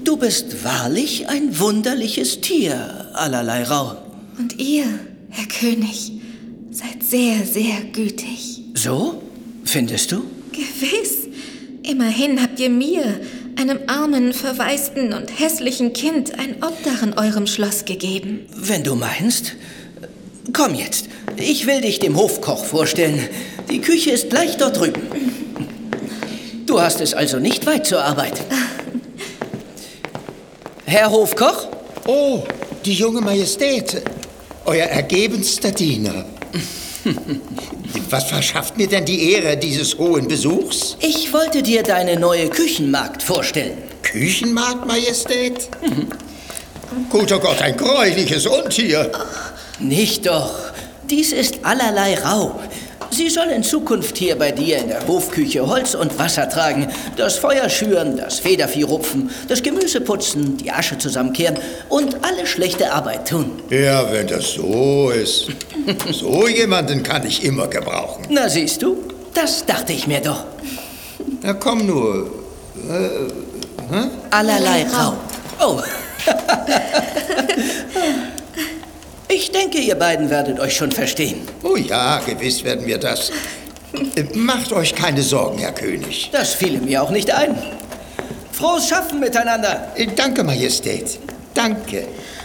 Du bist wahrlich ein wunderliches Tier, allerlei Rau. Und ihr, Herr König, seid sehr, sehr gütig. So? Findest du? Gewiss. Immerhin habt ihr mir, einem armen, verwaisten und hässlichen Kind, ein Obdach in eurem Schloss gegeben. Wenn du meinst. Komm jetzt, ich will dich dem Hofkoch vorstellen. Die Küche ist gleich dort drüben. Du hast es also nicht weit zur Arbeit. Herr Hofkoch? Oh, die junge Majestät, euer ergebenster Diener. Was verschafft mir denn die Ehre dieses hohen Besuchs? Ich wollte dir deine neue Küchenmagd vorstellen. Küchenmagd, Majestät? Guter Gott, ein gräuliches Untier. Nicht doch. Dies ist allerlei Rau. Sie soll in Zukunft hier bei dir in der Hofküche Holz und Wasser tragen, das Feuer schüren, das Federvieh rupfen, das Gemüse putzen, die Asche zusammenkehren und alle schlechte Arbeit tun. Ja, wenn das so ist. So jemanden kann ich immer gebrauchen. Na siehst du, das dachte ich mir doch. Na komm nur. Allerlei Rau. Oh. Ich denke, ihr beiden werdet euch schon verstehen. Oh ja, gewiss werden wir das. Macht euch keine Sorgen, Herr König. Das fiel mir auch nicht ein. Frohes Schaffen miteinander. Danke, Majestät. Danke.